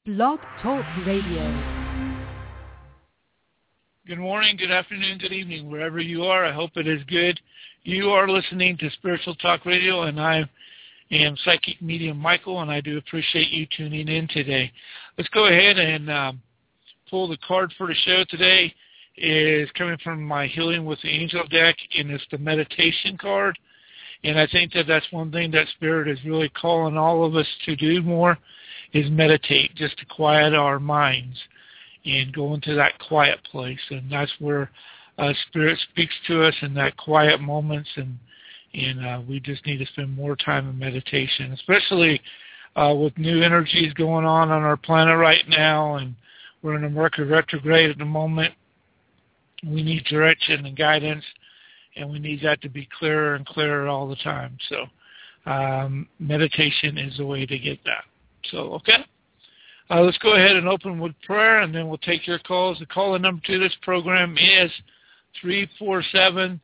Blog Talk Radio. Good morning, good afternoon, good evening, wherever you are. I hope it is good. You are listening to Spiritual Talk Radio, and I am Psychic Medium Michael, and I do appreciate you tuning in today. Let's go ahead and pull the card for the show today. Is coming from my Healing with the Angel deck, and it's the meditation card. And I think that that's one thing that Spirit is really calling all of us to do more, is meditate, just to quiet our minds and go into that quiet place. And that's where Spirit speaks to us in that quiet moments, and we just need to spend more time in meditation, especially with new energies going on our planet right now, and we're in a Mercury retrograde at the moment. We need direction and guidance, and we need that to be clearer and clearer all the time. So meditation is the way to get that. So, okay. Let's go ahead and open with prayer, and then we'll take your calls. The call number to this program is 347-327-9316.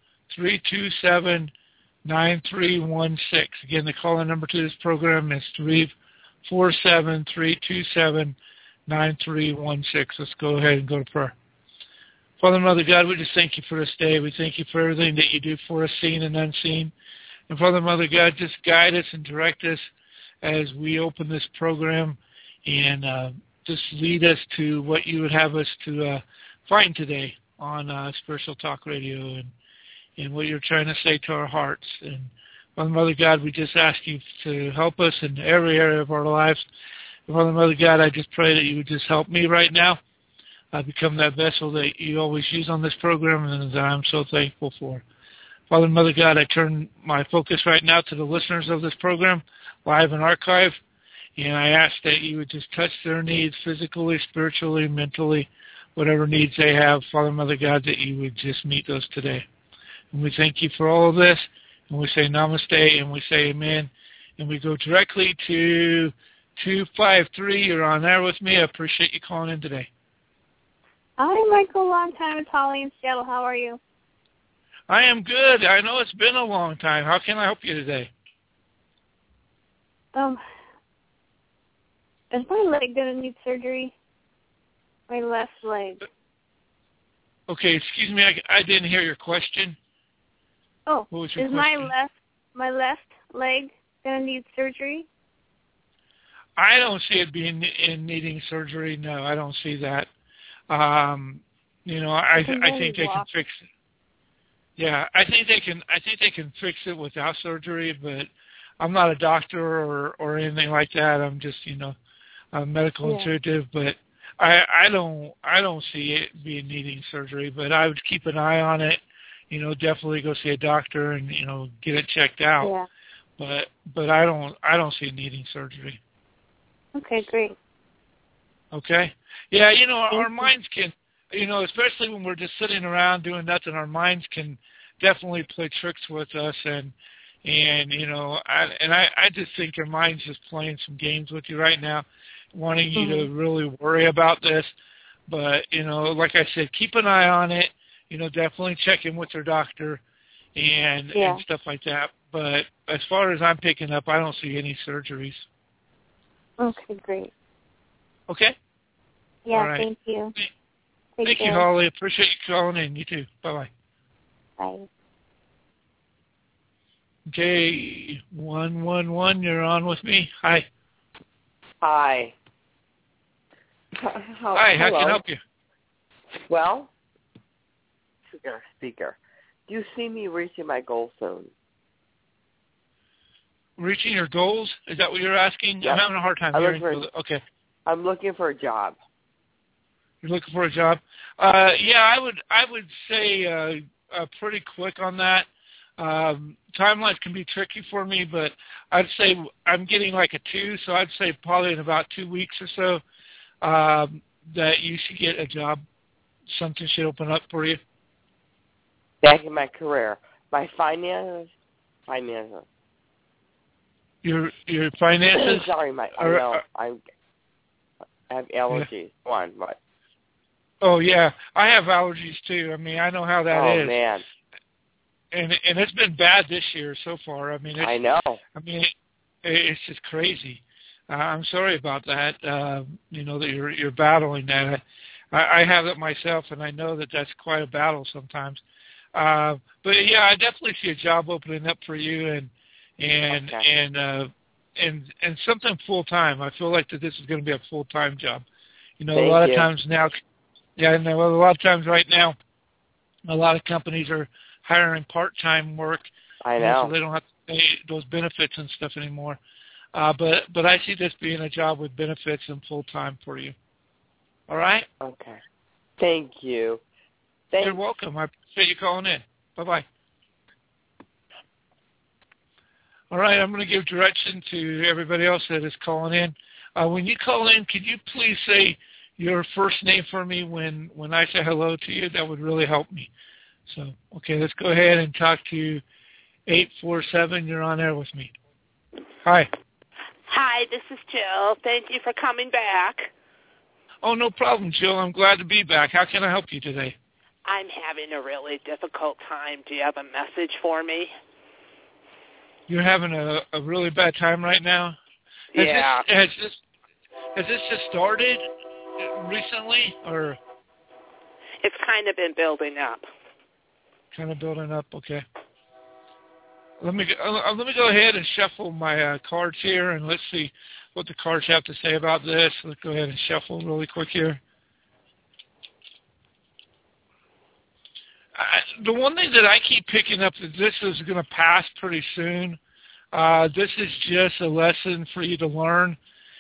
Again, the call number to this program is 347-327-9316. Let's go ahead and go to prayer. Father, Mother God, we just thank you for this day. We thank you for everything that you do for us, seen and unseen. And Father, Mother God, just guide us and direct us as we open this program, and just lead us to what you would have us to find today on Spiritual Talk Radio, and what you're trying to say to our hearts. And Father, Mother God, we just ask you to help us in every area of our lives. And Father, Mother God, I just pray that you would just help me right now. Become that vessel that you always use on this program, and that I'm so thankful for. Father and Mother God, I turn my focus right now to the listeners of this program, live and archive, and I ask that you would just touch their needs physically, spiritually, mentally, whatever needs they have. Father and Mother God, that you would just meet those today. And we thank you for all of this, and we say namaste, and we say amen, and we go directly to 253. You're on there with me. I appreciate you calling in today. Hi, Michael. Long time. It's Holly in Seattle. How are you? I am good. I know it's been a long time. How can I help you today? Is my leg going to need surgery? My left leg. Okay, excuse me. I didn't hear your question. Oh, what was your is question? my left leg going to need surgery? I don't see it being needing surgery. No, I don't see that. I think they can fix it. Yeah, I think they can fix it without surgery, but I'm not a doctor or anything like that. I'm just, a medical intuitive, but I don't see it being needing surgery, but I would keep an eye on it, definitely go see a doctor and, get it checked out. Yeah. But I don't see it needing surgery. Okay, great. Okay. Yeah, our minds can, especially when we're just sitting around doing nothing, our minds can definitely play tricks with us, and I just think your mind's just playing some games with you right now, wanting you to really worry about this. But, like I said, keep an eye on it, definitely check in with your doctor and stuff like that. But as far as I'm picking up, I don't see any surgeries. Okay, great. Okay? Yeah, all right. Thank you. Thank you, Holly. Appreciate you calling in. You too. Bye-bye. Bye. Okay, 111, you're on with me. Hi. Hi. Hi, how can I help you? Well, speaker. Do you see me reaching my goal soon? Reaching your goals? Is that what you're asking? Yep. I'm having a hard time hearing you. Okay. I'm looking for a job. You're looking for a job? I would say pretty quick on that. Timelines can be tricky for me, but I'd say I'm getting like a 2, so I'd say probably in about 2 weeks or so that you should get a job. Something should open up for you. Back in my career. My finances. Your finances? Sorry, I have allergies. Yeah. Go on, what? Oh, yeah. I have allergies, too. I mean, I know how that is. Oh, man. And it's been bad this year so far. I mean, I know. I mean, it's just crazy. I'm sorry about that. That you're battling that. I have it myself, and I know that that's quite a battle sometimes. But yeah, I definitely see a job opening up for you, and something full time. I feel like that this is going to be a full time job. A lot of times now. Yeah, I know. A lot of times right now, a lot of companies are hiring part-time work. I know. So they don't have to pay those benefits and stuff anymore. But I see this being a job with benefits and full-time for you. All right? Okay. Thank you. You're welcome. I appreciate you calling in. Bye-bye. All right, I'm going to give direction to everybody else that is calling in. When you call in, could you please say your first name for me when I say hello to you? That would really help me. So, okay, let's go ahead and talk to 847. You're on air with me. Hi. Hi, this is Jill. Thank you for coming back. Oh, no problem, Jill. I'm glad to be back. How can I help you today? I'm having a really difficult time. Do you have a message for me? You're having a really bad time right now? Yeah. Has this just started recently, or? It's kind of been building up. Kind of building up, okay. Let me go ahead and shuffle my cards here, and let's see what the cards have to say about this. Let's go ahead and shuffle really quick here. The one thing that I keep picking up is this is going to pass pretty soon. This is just a lesson for you to learn,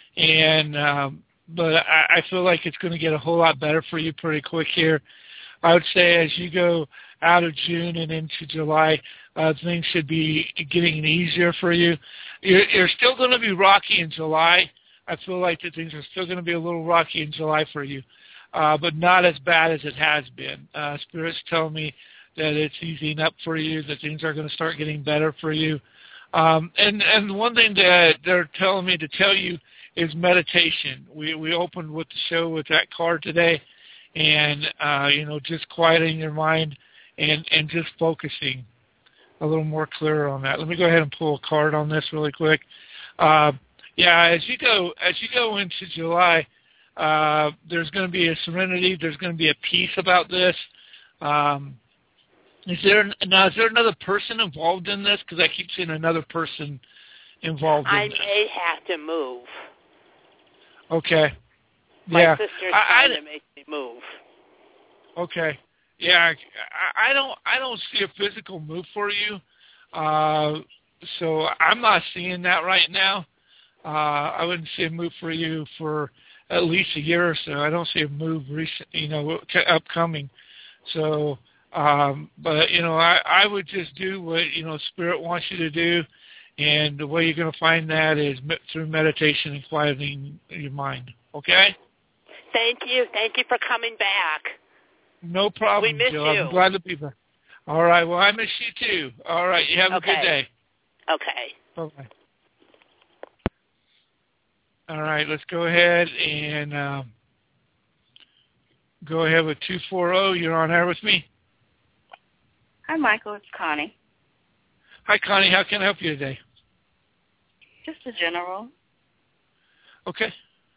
but I feel like it's going to get a whole lot better for you pretty quick here. I would say as you go out of June and into July, things should be getting easier for you. You're still going to be rocky in July. I feel like that things are still going to be a little rocky in July for you, but not as bad as it has been. Spirit's telling me that it's easing up for you, that things are going to start getting better for you. And one thing that they're telling me to tell you is meditation. We opened with the show with that card today, and just quieting your mind and just focusing a little more clearer on that. Let me go ahead and pull a card on this really quick. As you go into July, there's going to be a serenity. There's going to be a peace about this. Is there another person involved in this? Because I keep seeing another person involved in this. I may have to move. Okay. My sister's trying to make me move. Okay. Yeah, I don't see a physical move for you, so I'm not seeing that right now. I wouldn't see a move for you for at least a year or so. I don't see a move upcoming. So, but I would just do what Spirit wants you to do, and the way you're going to find that is through meditation and quieting your mind. Okay. Thank you. Thank you for coming back. No problem, we miss Jill. you. I'm glad to be back. All right. Well, I miss you too. All right. You have a good day. Okay. Bye-bye. All right. Let's go ahead and go ahead with 240. You're on air with me. Hi, Michael. It's Connie. Hi, Connie. How can I help you today? Just a general. Okay.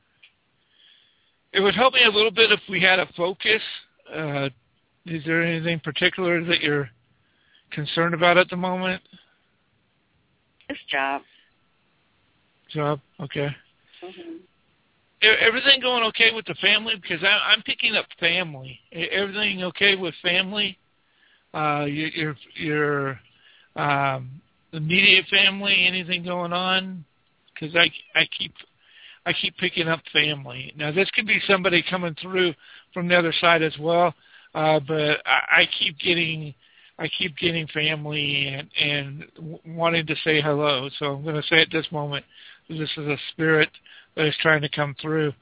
It would help me a little bit if we had a focus. Is there anything particular that you're concerned about at the moment? It's job. Job, okay. Mm-hmm. Everything going okay with the family? Because I'm picking up family. Everything okay with family? Your immediate family? Anything going on? Because I keep picking up family. Now, this could be somebody coming through from the other side as well, but I keep getting family and wanting to say hello. So I'm going to say at this moment, this is a spirit that is trying to come through.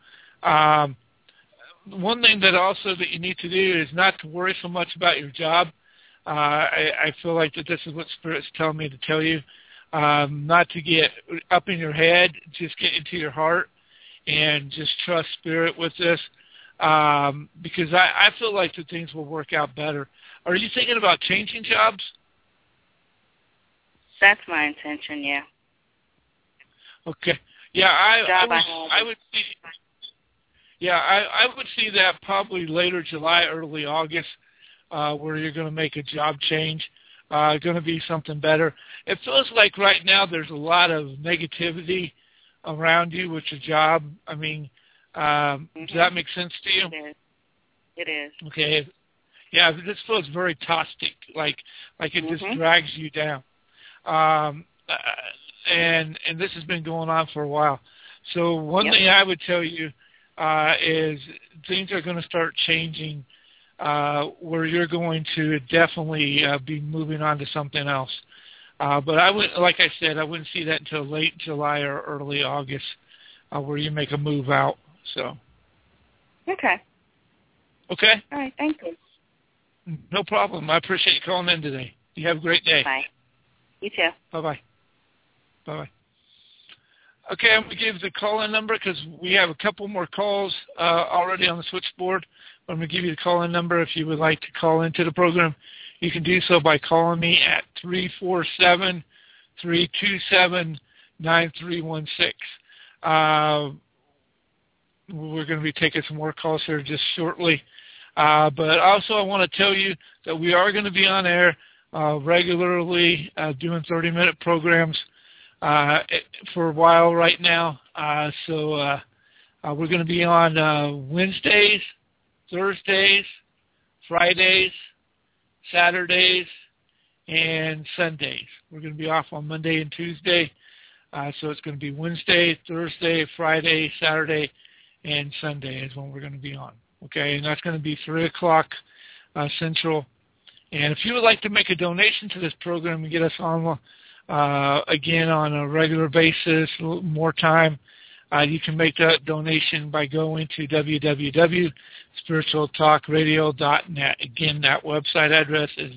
One thing that you need to do is not to worry so much about your job. I feel like that this is what Spirit's telling me to tell you. Not to get up in your head, just get into your heart and just trust Spirit with this, because I feel like that things will work out better. Are you thinking about changing jobs? That's my intention, yeah. Okay. Yeah, I would see that probably later July, early August, where you're going to make a job change. Going to be something better. It feels like right now there's a lot of negativity around you with your job. I mean, does that make sense to you? It is. Okay. Yeah, this feels very toxic, like it just drags you down. And this has been going on for a while. So one thing I would tell you is things are going to start changing where you're going to definitely be moving on to something else. But I would, like I said, I wouldn't see that until late July or early August where you make a move out. So. Okay. Okay? All right, thank you. No problem. I appreciate you calling in today. You have a great day. Bye. You too. Bye-bye. Bye-bye. Okay, I'm going to give the call-in number because we have a couple more calls already on the switchboard. I'm going to give you the call-in number. If you would like to call into the program, you can do so by calling me at 347-327-9316. We're going to be taking some more calls here just shortly. But also I want to tell you that we are going to be on air regularly doing 30-minute programs for a while right now. So we're going to be on Wednesdays, Thursdays, Fridays, Saturdays, and Sundays. We're going to be off on Monday and Tuesday. So it's going to be Wednesday, Thursday, Friday, Saturday, and Sunday is when we're going to be on. Okay, and that's going to be 3 o'clock Central. And if you would like to make a donation to this program and get us on again on a regular basis, more time, you can make that donation by going to www.spiritualtalkradio.net. Again, that website address is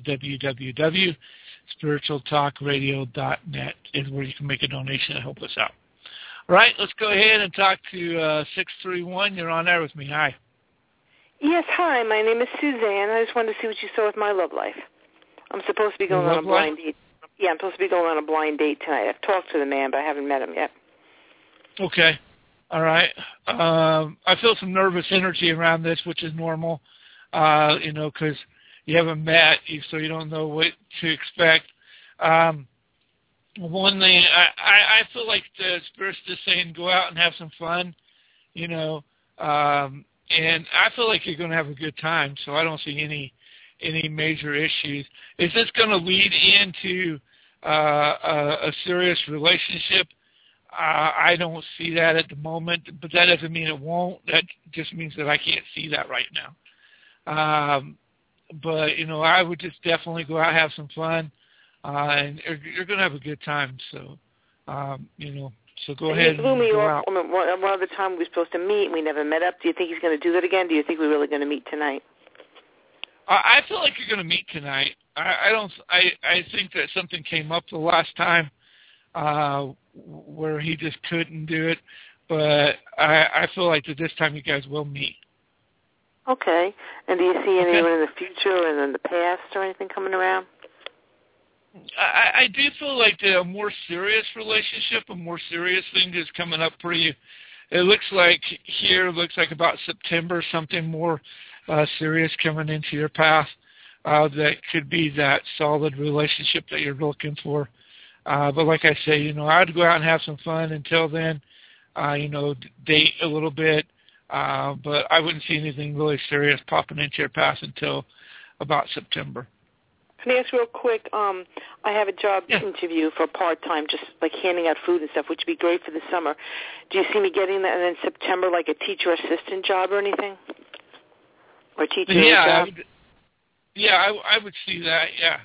www.spiritualtalkradio.net is where you can make a donation to help us out. All right, let's go ahead and talk to 631. You're on air with me. Hi. Yes, hi. My name is Suzanne. I just wanted to see what you saw with my love life. I'm supposed to be going on a blind date. Yeah, I'm supposed to be going on a blind date tonight. I've talked to the man, but I haven't met him yet. Okay. All right. I feel some nervous energy around this, which is normal, because you haven't met, so you don't know what to expect. One thing, I feel like the Spirit's just saying go out and have some fun, and I feel like you're going to have a good time, so I don't see any major issues. Is this going to lead into a serious relationship? I don't see that at the moment, but that doesn't mean it won't. That just means that I can't see that right now. But, I would just definitely go out and have some fun, and you're going to have a good time. So, so go ahead and go out. One other time we were supposed to meet, and we never met up. Do you think he's going to do that again? Do you think we're really going to meet tonight? I feel like you're going to meet tonight. I think that something came up the last time where he just couldn't do it, but I feel like that this time you guys will meet. Okay. And do you see anyone in the future and in the past or anything coming around? I do feel like a more serious relationship, a more serious thing is coming up for you. It looks like about September, something more serious coming into your path that could be that solid relationship that you're looking for. But like I say, I'd go out and have some fun until then, date a little bit, but I wouldn't see anything really serious popping into your path until about September. Can I ask real quick, I have a job interview for part-time, just like handing out food and stuff, which would be great for the summer. Do you see me getting that in September, like a teacher assistant job or anything? Or teacher job? I would see that, yeah.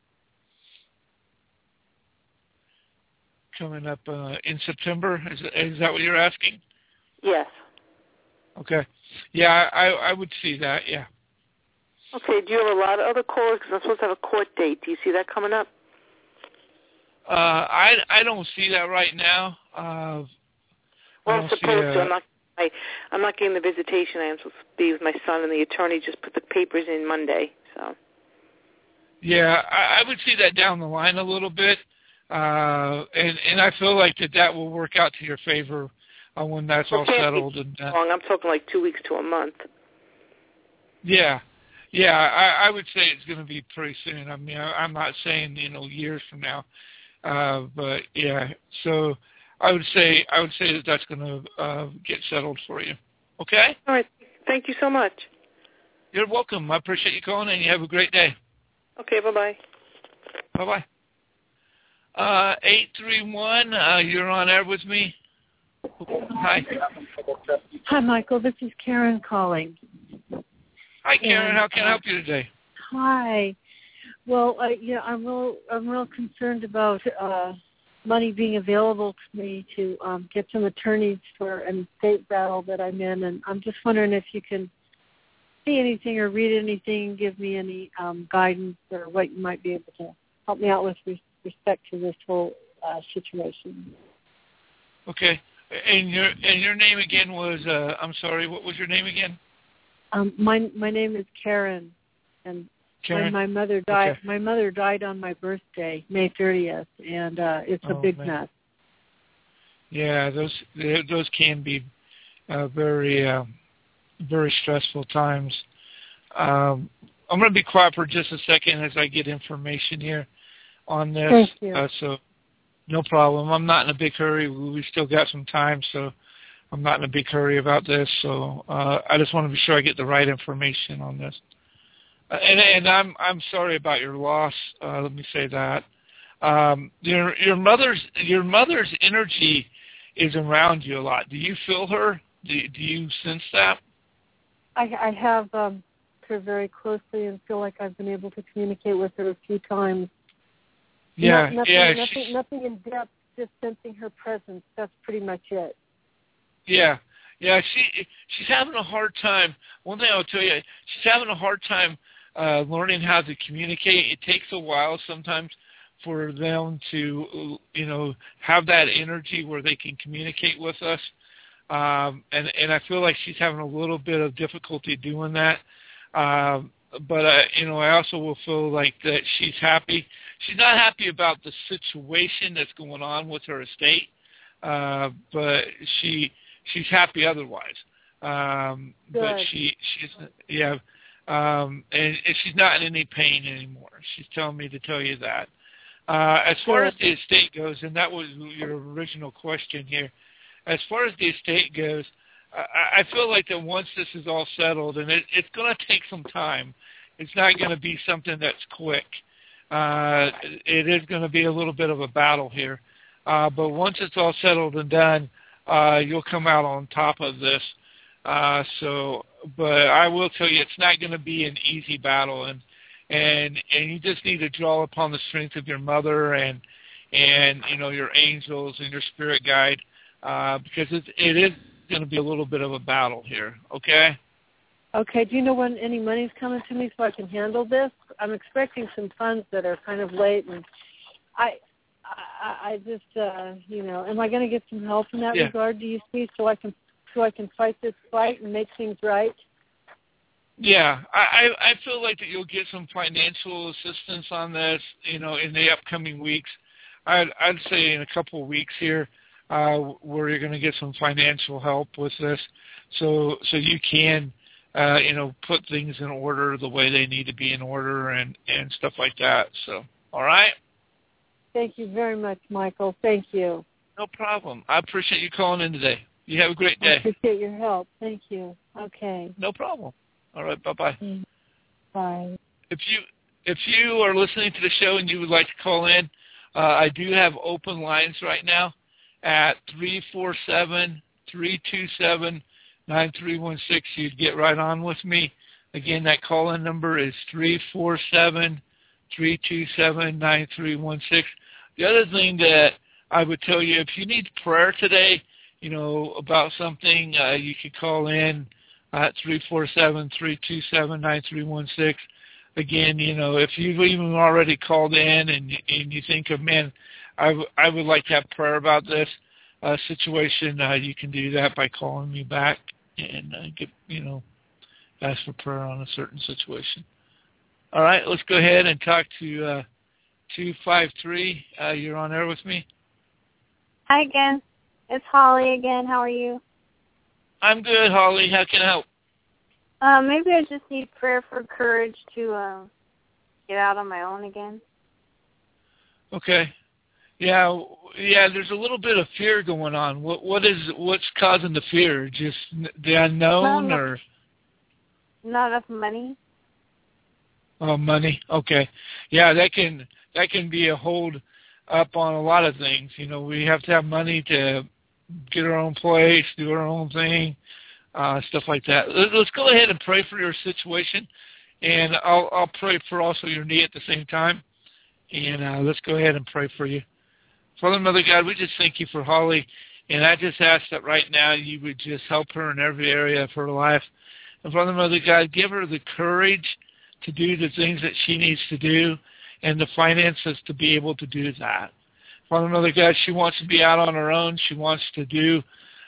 Coming up in September, is that what you're asking? Yes. Okay. Yeah, I would see that, yeah. Okay, do you have a lot of other calls? Because I'm supposed to have a court date. Do you see that coming up? I don't see that right now. Well, I'm supposed to. I'm not getting the visitation. I am supposed to be with my son, and the attorney just put the papers in Monday. So. Yeah, I would see that down the line a little bit. And I feel like that will work out to your favor when that's all settled. And long. I'm talking like 2 weeks to a month. Yeah. I would say it's going to be pretty soon. I mean, I'm not saying years from now, but yeah. So I would say that's going to get settled for you. Okay. All right. Thank you so much. You're welcome. I appreciate you calling, and you have a great day. Okay. Bye-bye. Bye-bye. 831, you're on air with me. Hi. Hi, Michael. This is Karen calling. Hi, Karen. How can I help you today? Hi. Well, I'm real concerned about money being available to me to get some attorneys for an estate battle that I'm in, and I'm just wondering if you can see anything or read anything, give me any guidance or what you might be able to help me out with respect to this whole situation. Okay. And your name again was I'm sorry, what was your name again? My name is Karen, and Karen? my mother died. Okay. My mother died on my birthday, May 30th, and it's a big mess. Yeah, those can be very very stressful times. I'm going to be quiet for just a second as I get information here on this. Thank you. So no problem. I'm not in a big hurry. We still got some time, so I'm not in a big hurry about this. So I just want to be sure I get the right information on this. And I'm sorry about your loss. Let me say that. Your mother's energy is around you a lot. Do you feel her? Do you sense that? I have her very closely and feel like I've been able to communicate with her a few times. Yeah, nothing in depth, just sensing her presence. That's pretty much it. Yeah. She's having a hard time. One thing I'll tell you, she's having a hard time learning how to communicate. It takes a while sometimes for them to, have that energy where they can communicate with us. And I feel like she's having a little bit of difficulty doing that. But I also will feel like that she's happy. She's not happy about the situation that's going on with her estate, but she's happy otherwise. But she's and she's not in any pain anymore. She's telling me to tell you that. As far as the estate goes, and that was your original question here, as far as the estate goes, I feel like that once this is all settled, and it's going to take some time. It's not going to be something that's quick. It is going to be a little bit of a battle here. But once it's all settled and done, you'll come out on top of this. But I will tell you, it's not going to be an easy battle, and you just need to draw upon the strength of your mother and your angels and your spirit guide, because it is going to be a little bit of a battle here. Okay. Okay. Do you know when any money's coming to me so I can handle this? I'm expecting some funds that are kind of late, and I just am I going to get some help in that regard? Do you see, so I can fight this fight and make things right? Yeah, I feel like that you'll get some financial assistance on this, in the upcoming weeks. I'd say in a couple of weeks here, where you're going to get some financial help with this, so you can, put things in order the way they need to be in order and stuff like that. So, all right. Thank you very much, Michael. Thank you. No problem. I appreciate you calling in today. You have a great day. I appreciate your help. Thank you. Okay. No problem. All right. Bye-bye. Bye. If you are listening to the show and you would like to call in, I do have open lines right now at 347-327-9316. You'd get right on with me. Again, that call-in number is 347-327-9316. The other thing that I would tell you, if you need prayer today, about something, you can call in at 347-327-9316. Again, if you've even already called in and you think of, man, I would like to have prayer about this situation, you can do that by calling me back and ask for prayer on a certain situation. All right, let's go ahead and talk to 253. You're on air with me. Hi again. It's Holly again. How are you? I'm good, Holly. How can I help? Maybe I just need prayer for courage to get out on my own again. Okay. Yeah. There's a little bit of fear going on. What's causing the fear? Just the unknown, or not enough money? Oh, money. Okay. Yeah, that can be a hold up on a lot of things. You know, we have to have money to get our own place, do our own thing, stuff like that. Let's go ahead and pray for your situation, and I'll pray for also your need at the same time. And let's go ahead and pray for you. Father, Mother God, we just thank you for Holly, and I just ask that right now you would just help her in every area of her life. And Father, Mother God, give her the courage to do the things that she needs to do and the finances to be able to do that. Father, Mother God, she wants to be out on her own. She wants to do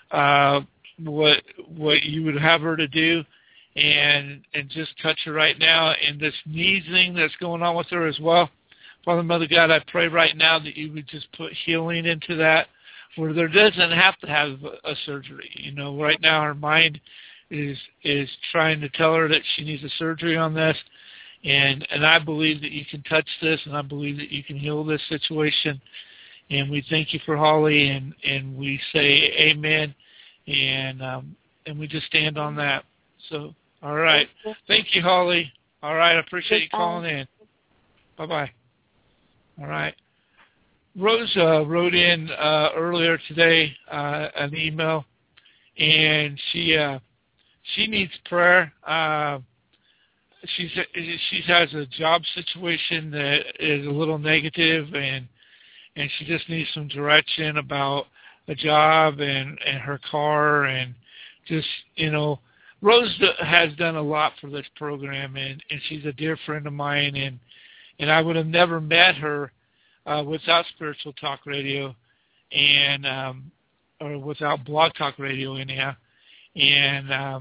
what you would have her to do, and just touch her right now in this knee thing that's going on with her as well. Father, Mother God, I pray right now that you would just put healing into that, where there doesn't have to have a surgery. You know, right now her mind is trying to tell her that she needs a surgery on this, and I believe that you can touch this, and I believe that you can heal this situation. And we thank you for Holly, and we say amen, and we just stand on that. So, all right. Thank you, Holly. All right, I appreciate you calling in. Bye-bye. All right. Rose wrote in earlier today an email, and she needs prayer. She has a job situation that is a little negative, and she just needs some direction about a job and her car, and just, you know, Rose has done a lot for this program, and she's a dear friend of mine, and I would have never met her without Spiritual Talk Radio, and or without Blog Talk Radio anyhow. And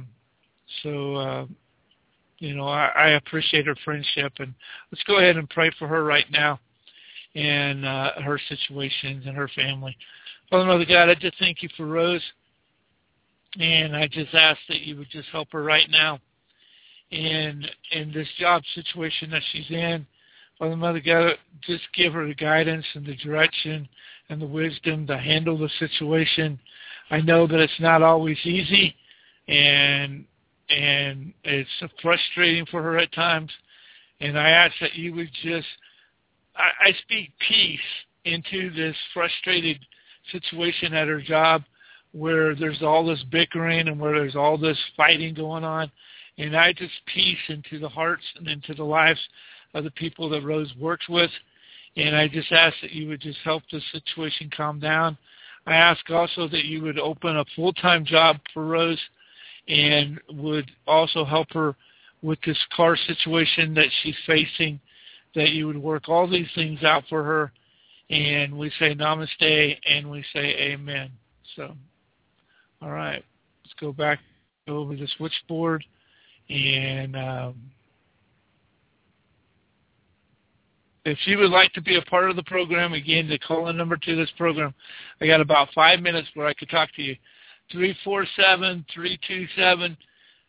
so you know, I appreciate her friendship, and let's go ahead and pray for her right now and her situations and her family. Father, Mother God, I just thank you for Rose, and I just ask that you would just help her right now in this job situation that she's in. Father, Mother God, just give her the guidance and the direction and the wisdom to handle the situation. I know that it's not always easy, and it's frustrating for her at times. And I ask that you would just, I speak peace into this frustrated situation at her job, where there's all this bickering and where there's all this fighting going on. And I just peace into the hearts and into the lives of the people that Rose works with. And I just ask that you would just help this situation calm down. I ask also that you would open a full-time job for Rose, and would also help her with this car situation that she's facing, that you would work all these things out for her. And we say namaste, and we say amen. So, all right, let's go back over the switchboard, and if you would like to be a part of the program, again, the call-in number to this program, I got about 5 minutes where I could talk to you. 347-327-9316.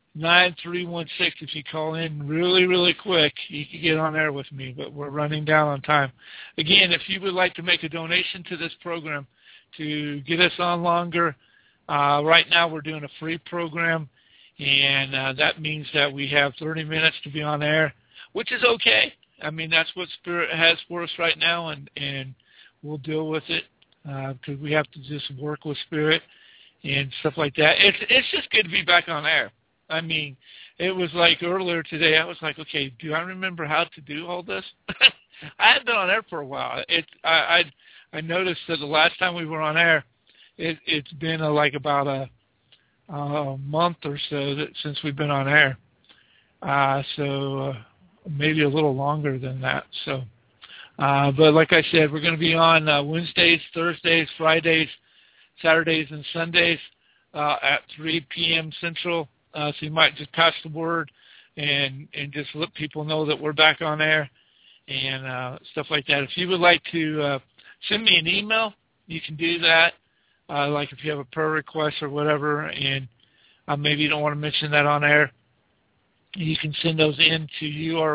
If you call in really, really quick, you can get on there with me, but we're running down on time. Again, if you would like to make a donation to this program to get us on longer, right now we're doing a free program, and that means that we have 30 minutes to be on air, which is okay. I mean, that's what Spirit has for us right now, and we'll deal with it because we have to just work with Spirit and stuff like that. It's just good to be back on air. I mean, it was like earlier today, I was like, okay, do I remember how to do all this? I hadn't been on air for a while. I noticed that the last time we were on air, it's been like about a month or so since we've been on air. So maybe a little longer than that. So, but like I said, we're going to be on Wednesdays, Thursdays, Fridays, Saturdays, and Sundays at 3 p.m. Central. So you might just pass the word and just let people know that we're back on air. and stuff like that. If you would like to send me an email, you can do that. Like if you have a prayer request or whatever, and maybe you don't want to mention that on air, you can send those in to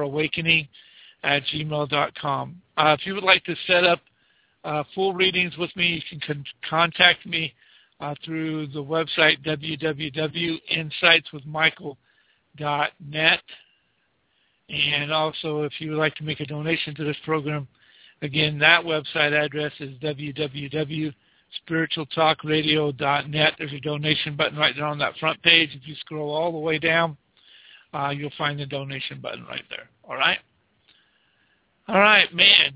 yourawakening@gmail.com. If you would like to set up full readings with me, you can contact me through the website www.insightswithmichael.net. And also, if you would like to make a donation to this program, again, that website address is www.spiritualtalkradio.net. There's a donation button right there on that front page. If you scroll all the way down, you'll find the donation button right there. All right? All right, man.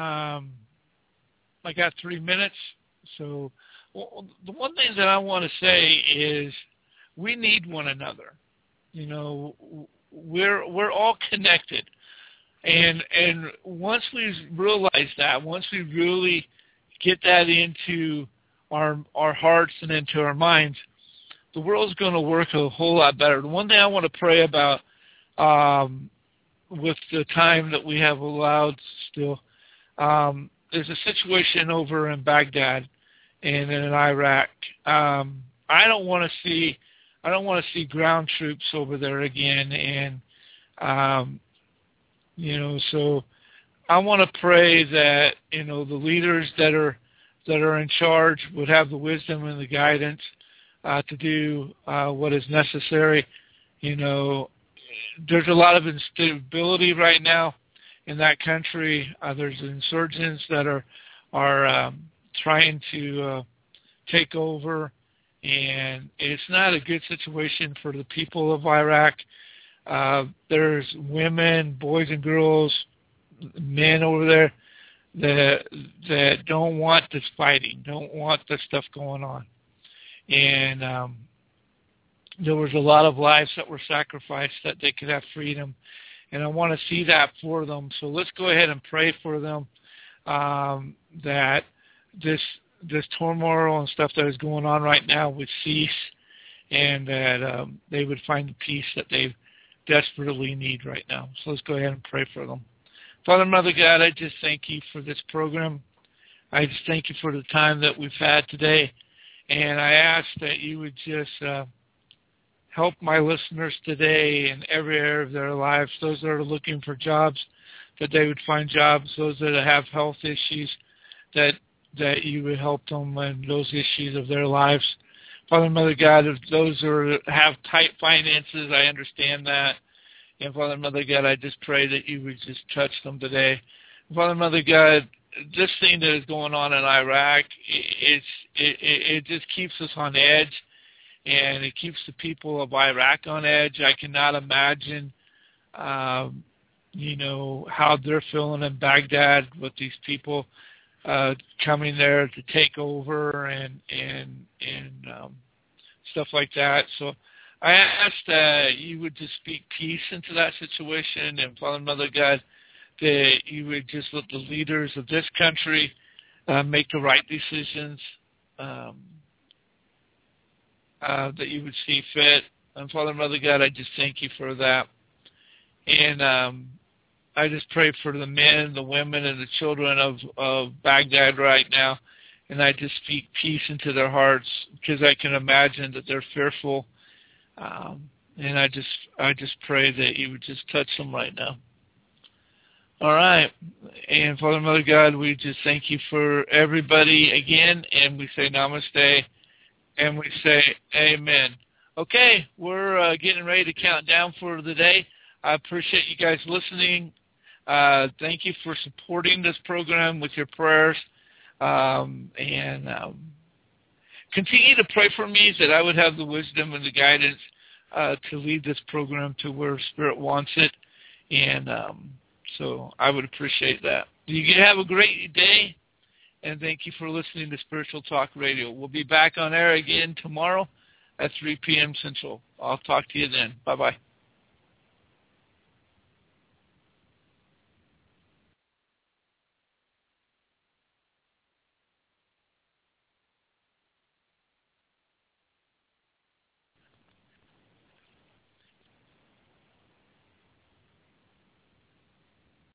I got 3 minutes. So the one thing that I want to say is we need one another. You know, we're all connected. And once we realize that, once we really get that into our hearts and into our minds, the world's going to work a whole lot better. The one thing I want to pray about with the time that we have allowed still, there's a situation over in Baghdad and in Iraq. I don't want to see ground troops over there again, and so I want to pray that the leaders that are in charge would have the wisdom and the guidance to do what is necessary. There's a lot of instability right now in that country. There's insurgents that are trying to take over, and it's not a good situation for the people of Iraq. There's women, boys and girls, men over there that don't want this fighting, don't want this stuff going on. And there was a lot of lives that were sacrificed that they could have freedom. And I want to see that for them. So let's go ahead and pray for them, that this turmoil and stuff that is going on right now would cease, and that they would find the peace that they desperately need right now. So let's go ahead and pray for them. Father, Mother God, I just thank you for this program. I just thank you for the time that we've had today. And I ask that you would just help my listeners today in every area of their lives, those that are looking for jobs, that they would find jobs, those that have health issues, that you would help them in those issues of their lives. Father, Mother God, if those have tight finances, I understand that. And Father, Mother God, I just pray that you would just touch them today. Father, Mother God, this thing that is going on in Iraq, it just keeps us on edge, and it keeps the people of Iraq on edge. I cannot imagine, how they're feeling in Baghdad with these people coming there to take over and stuff like that. So I ask that you would just speak peace into that situation, and Father, Mother God, that you would just let the leaders of this country make the right decisions, that you would see fit. And Father, Mother God, I just thank you for that. And I just pray for the men, the women, and the children of Baghdad right now. And I just speak peace into their hearts, because I can imagine that they're fearful. And I just pray that you would just touch them right now. All right. And Father, Mother God, we just thank you for everybody again, and we say namaste, and we say amen. Okay, we're getting ready to count down for the day. I appreciate you guys listening. Thank you for supporting this program with your prayers. And continue to pray for me that I would have the wisdom and the guidance to lead this program to where Spirit wants it. And so I would appreciate that. You can have a great day, and thank you for listening to Spiritual Talk Radio. We'll be back on air again tomorrow at 3 p.m. Central. I'll talk to you then. Bye-bye.